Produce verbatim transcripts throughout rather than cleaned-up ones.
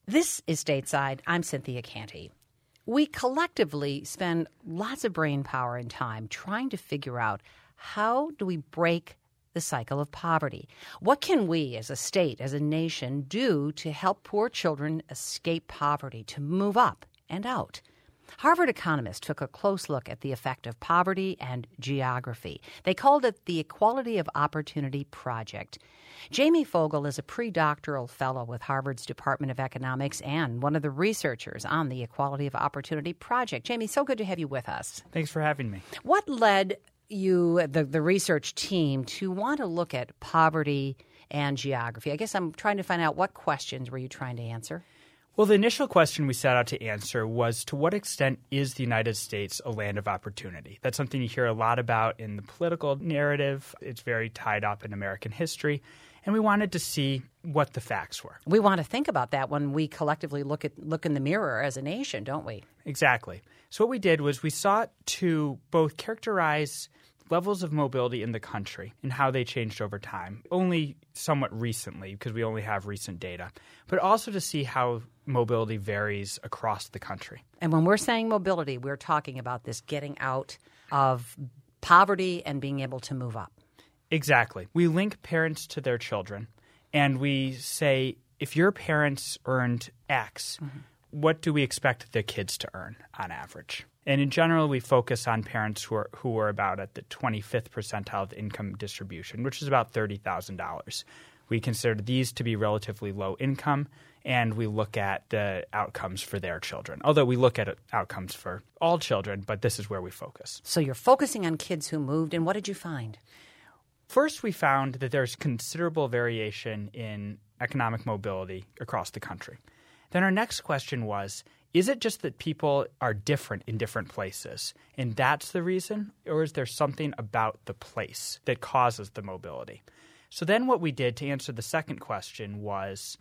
This is Stateside. I'm Cynthia Canty. We collectively spend lots of brain power and time trying to figure out how do we break the cycle of poverty. What can we as a state, as a nation, do to help poor children escape poverty, to move up and out? Harvard economists took a close look at the effect of poverty and geography. They called it the Equality of Opportunity Project. Jamie Fogel is a pre-doctoral fellow with Harvard's Department of Economics and one of the researchers on the Equality of Opportunity Project. Jamie, so good to have you with us. Thanks for having me. What led you, the, the research team, to want to look at poverty and geography? I guess I'm trying to find out, what questions were you trying to answer? Well, the initial question we set out to answer was, to what extent is the United States a land of opportunity? That's something you hear a lot about in the political narrative. It's very tied up in American history. And we wanted to see what the facts were. We want to think about that when we collectively look at look in the mirror as a nation, don't we? Exactly. So what we did was we sought to both characterize levels of mobility in the country and how they changed over time, only somewhat recently because we only have recent data, but also to see how mobility varies across the country. And when we're saying mobility, we're talking about this getting out of poverty and being able to move up. Exactly. We link parents to their children, and we say, if your parents earned X, mm-hmm. what do we expect their kids to earn on average? And in general, we focus on parents who are who are about at the twenty-fifth percentile of the income distribution, which is about thirty thousand dollars. We consider these to be relatively low income, and we look at the outcomes for their children. Although we look at outcomes for all children, but this is where we focus. So you're focusing on kids who moved, and what did you find? First, we found that there's considerable variation in economic mobility across the country. Then our next question was, is it just that people are different in different places, and that's the reason? Or is there something about the place that causes the mobility? So then what we did to answer the second question was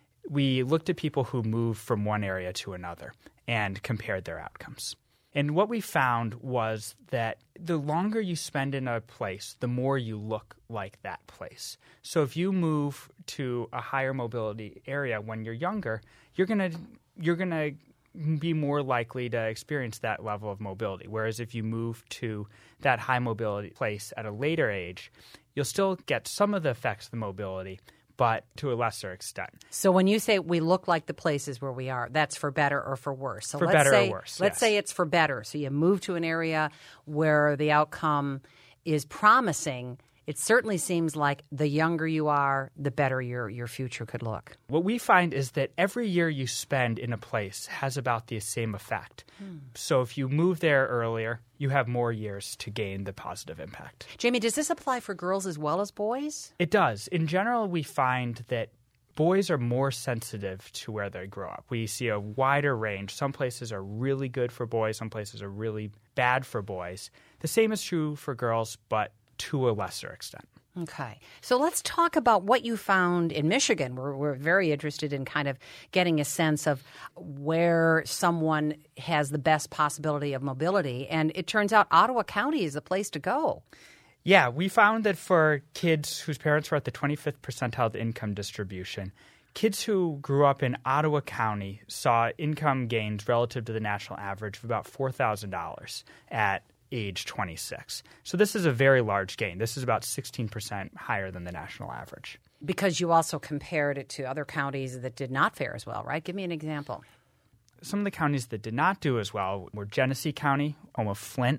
we looked at people who moved from one area to another and compared their outcomes. And what we found was that the longer you spend in a place, the more you look like that place. So if you move to a higher mobility area when you're younger, you're going to you're going to be more likely to experience that level of mobility. Whereas if you move to that high mobility place at a later age, you'll still get some of the effects of the mobility, but to a lesser extent. So when you say we look like the places where we are, that's for better or for worse? So for let's better say, or worse, Let's yes. say it's for better. So you move to an area where the outcome is promising. It certainly seems like the younger you are, the better your, your future could look. What we find is that every year you spend in a place has about the same effect. Hmm. So if you move there earlier, you have more years to gain the positive impact. Jamie, does this apply for girls as well as boys? It does. In general, we find that boys are more sensitive to where they grow up. We see a wider range. Some places are really good for boys. Some places are really bad for boys. The same is true for girls, but to a lesser extent. Okay. So let's talk about what you found in Michigan. We're, we're very interested in kind of getting a sense of where someone has the best possibility of mobility. And it turns out Ottawa County is the place to go. Yeah, we found that for kids whose parents were at the twenty-fifth percentile of the income distribution, kids who grew up in Ottawa County saw income gains relative to the national average of about four thousand dollars at age twenty-six. So this is a very large gain. This is about sixteen percent higher than the national average. Because you also compared it to other counties that did not fare as well, right? Give me an example. Some of the counties that did not do as well were Genesee County, home of Flint.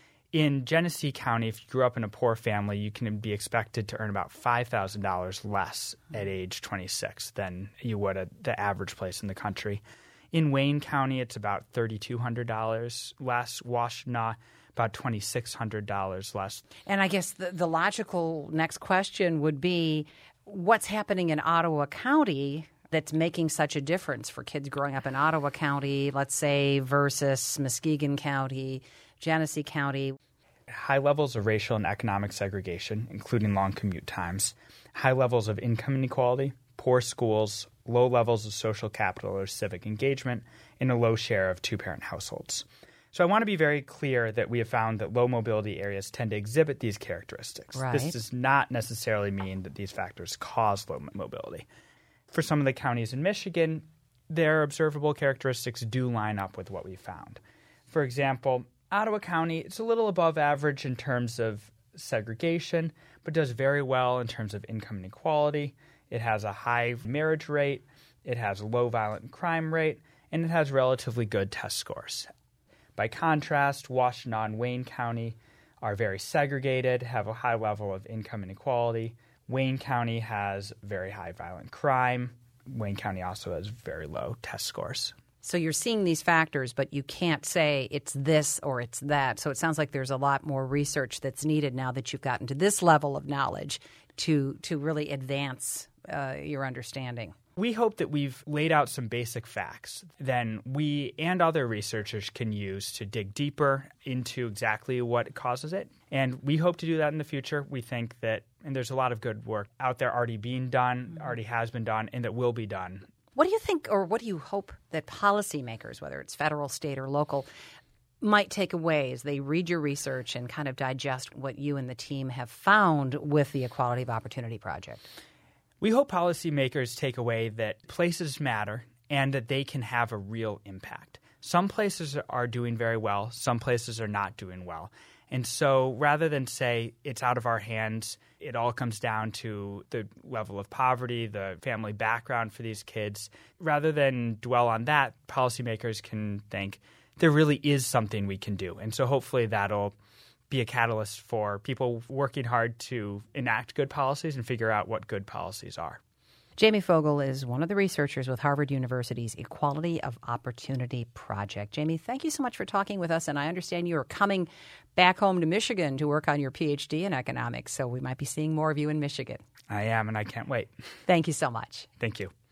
In Genesee County, if you grew up in a poor family, you can be expected to earn about five thousand dollars less at age twenty-six than you would at the average place in the country. In Wayne County, it's about three thousand two hundred dollars less. Washtenaw, about two thousand six hundred dollars less. And I guess the, the logical next question would be, what's happening in Ottawa County that's making such a difference for kids growing up in Ottawa County, let's say, versus Muskegon County, Genesee County? High levels of racial and economic segregation, including long commute times, high levels of income inequality, poor schools, low levels of social capital or civic engagement, and a low share of two-parent households. So I want to be very clear that we have found that low mobility areas tend to exhibit these characteristics. Right. This does not necessarily mean that these factors cause low mobility. For some of the counties in Michigan, their observable characteristics do line up with what we found. For example, Ottawa County, it's a little above average in terms of segregation, but does very well in terms of income inequality. It has a high marriage rate, it has a low violent crime rate, and it has relatively good test scores. By contrast, Washtenaw and Wayne County are very segregated, have a high level of income inequality. Wayne County has very high violent crime. Wayne County also has very low test scores. So you're seeing these factors, but you can't say it's this or it's that. So it sounds like there's a lot more research that's needed now that you've gotten to this level of knowledge to to really advance uh, your understanding. We hope that we've laid out some basic facts then we and other researchers can use to dig deeper into exactly what causes it. And we hope to do that in the future. We think that, and there's a lot of good work out there already being done, already has been done, and that will be done. What do you think, or what do you hope that policymakers, whether it's federal, state, or local, might take away as they read your research and kind of digest what you and the team have found with the Equality of Opportunity Project? We hope policymakers take away that places matter and that they can have a real impact. Some places are doing very well. Some places are not doing well. And so rather than say it's out of our hands, it all comes down to the level of poverty, the family background for these kids. Rather than dwell on that, policymakers can think there really is something we can do. And so hopefully that'll be a catalyst for people working hard to enact good policies and figure out what good policies are. Jamie Fogel is one of the researchers with Harvard University's Equality of Opportunity Project. Jamie, thank you so much for talking with us. And I understand you are coming back home to Michigan to work on your P H D in economics, so we might be seeing more of you in Michigan. I am, and I can't wait. Thank you so much. Thank you.